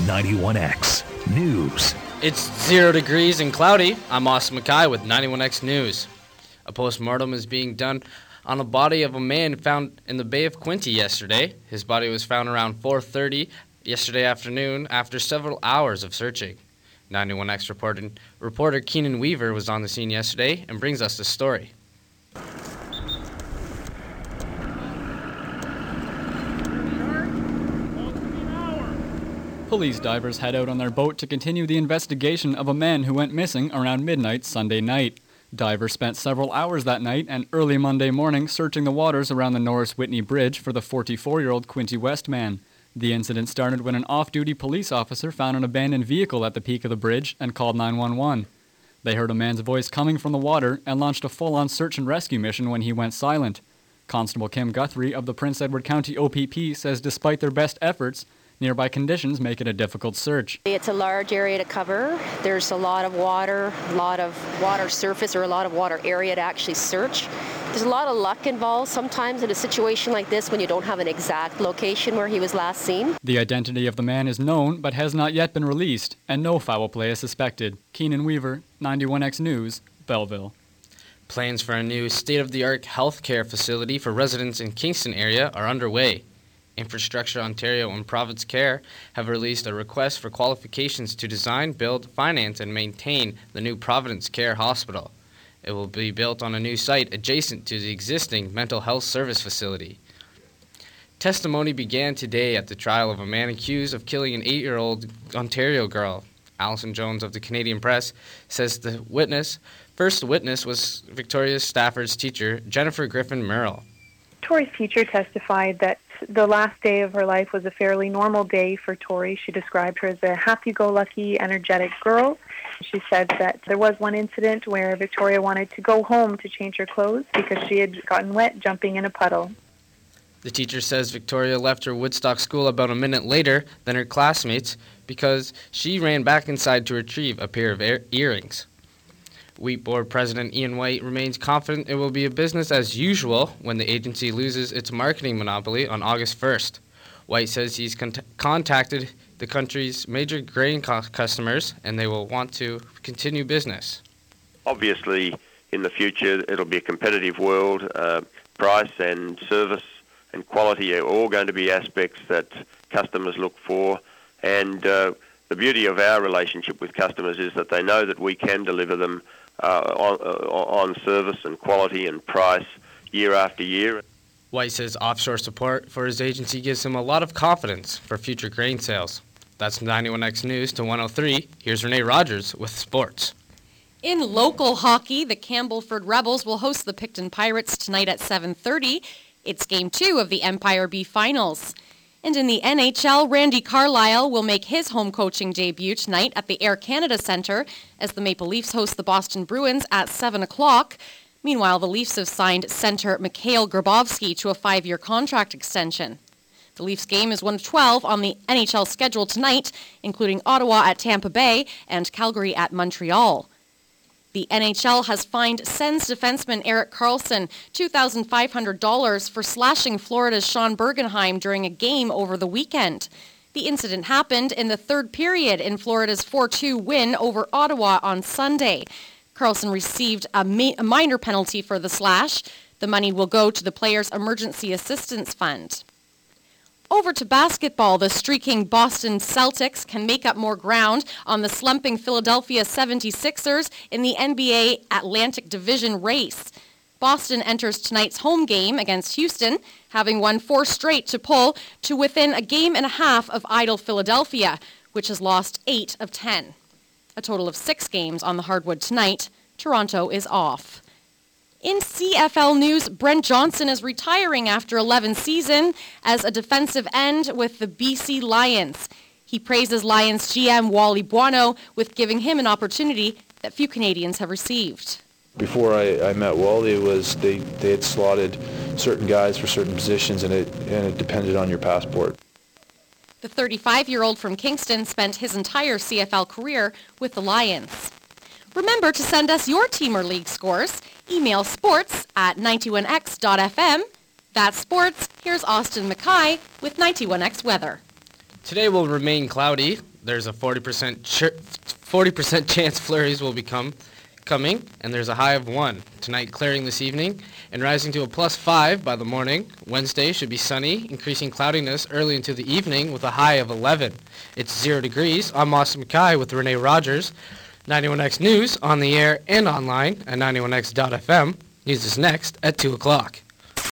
91X News. It's 0 degrees and cloudy. I'm Austin Mackay with 91X News. A postmortem is being done on a body of a man found in the Bay of Quinte yesterday. His body was found around 4:30 yesterday afternoon after several hours of searching. 91X reporter Keenan Weaver was on the scene yesterday and brings us the story. Police divers head out on their boat to continue the investigation of a man who went missing around midnight Sunday night. Divers spent several hours that night and early Monday morning searching the waters around the Norris Whitney Bridge for the 44-year-old Quinte West man. The incident started when an off-duty police officer found an abandoned vehicle at the peak of the bridge and called 911. They heard a man's voice coming from the water and launched a full-on search and rescue mission when he went silent. Constable Kim Guthrie of the Prince Edward County OPP says despite their best efforts, nearby conditions make it a difficult search. It's a large area to cover. There's a lot of water surface or a lot of water area to actually search. There's a lot of luck involved sometimes in a situation like this when you don't have an exact location where he was last seen. The identity of the man is known but has not yet been released, and no foul play is suspected. Keenan Weaver, 91X News, Belleville. Plans for a new state-of-the-art healthcare facility for residents in Kingston area are underway. Infrastructure Ontario and Providence Care have released a request for qualifications to design, build, finance, and maintain the new Providence Care Hospital. It will be built on a new site adjacent to the existing mental health service facility. Testimony began today at the trial of a man accused of killing an 8-year-old Ontario girl. Alison Jones of the Canadian Press says the first witness was Victoria Stafford's teacher, Jennifer Griffin Merrill. Tori's teacher testified that the last day of her life was a fairly normal day for Tori. She described her as a happy-go-lucky, energetic girl. She said that there was one incident where Victoria wanted to go home to change her clothes because she had gotten wet jumping in a puddle. The teacher says Victoria left her Woodstock school about a minute later than her classmates because she ran back inside to retrieve a pair of earrings. Wheat Board President Ian White remains confident it will be a business as usual when the agency loses its marketing monopoly on August 1st. White says he's contacted the country's major grain customers and they will want to continue business. Obviously, in the future, it'll be a competitive world. Price and service and quality are all going to be aspects that customers look for. And the beauty of our relationship with customers is that they know that we can deliver them on service and quality and price year after year. White says offshore support for his agency gives him a lot of confidence for future grain sales. That's 91X News to 103. Here's Renee Rogers with sports. In local hockey, the Campbellford Rebels will host the Picton Pirates tonight at 7:30. It's Game 2 of the Empire B Finals. And in the NHL, Randy Carlyle will make his home coaching debut tonight at the Air Canada Centre as the Maple Leafs host the Boston Bruins at 7 o'clock. Meanwhile, the Leafs have signed centre Mikhail Grabovski to a 5-year contract extension. The Leafs game is 1 of 12 on the NHL schedule tonight, including Ottawa at Tampa Bay and Calgary at Montreal. The NHL has fined Sens defenseman Erik Karlsson $2,500 for slashing Florida's Sean Bergenheim during a game over the weekend. The incident happened in the third period in Florida's 4-2 win over Ottawa on Sunday. Karlsson received a minor penalty for the slash. The money will go to the player's emergency assistance fund. Over to basketball, the streaking Boston Celtics can make up more ground on the slumping Philadelphia 76ers in the NBA Atlantic Division race. Boston enters tonight's home game against Houston, having won 4 straight to pull to within a game and a half of idle Philadelphia, which has lost 8 of 10. A total of 6 games on the hardwood tonight. Toronto is off. In CFL news, Brent Johnson is retiring after 11 seasons as a defensive end with the BC Lions. He praises Lions GM Wally Buono with giving him an opportunity that few Canadians have received. Before I met Wally, it was they had slotted certain guys for certain positions, and it depended on your passport. The 35-year-old from Kingston spent his entire CFL career with the Lions. Remember to send us your team or league scores. Email sports@91x.fm. That's sports. Here's Austin Mackay with 91X weather. Today will remain cloudy. There's a 40% chance flurries will be coming, and there's a high of 1. Tonight clearing this evening and rising to a +5 by the morning. Wednesday should be sunny, increasing cloudiness early into the evening with a high of 11. It's 0 degrees. I'm Austin Mackay with Renee Rogers. 91X News on the air and online at 91X.fm. News is next at 2 o'clock.